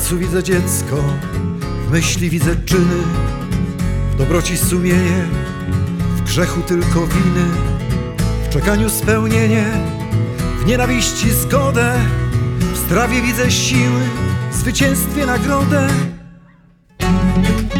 sercu widzę dziecko, w myśli widzę czyny, w dobroci sumienie, w grzechu tylko winy, w czekaniu spełnienie, w nienawiści zgodę, w strawie widzę siły, w zwycięstwie nagrodę.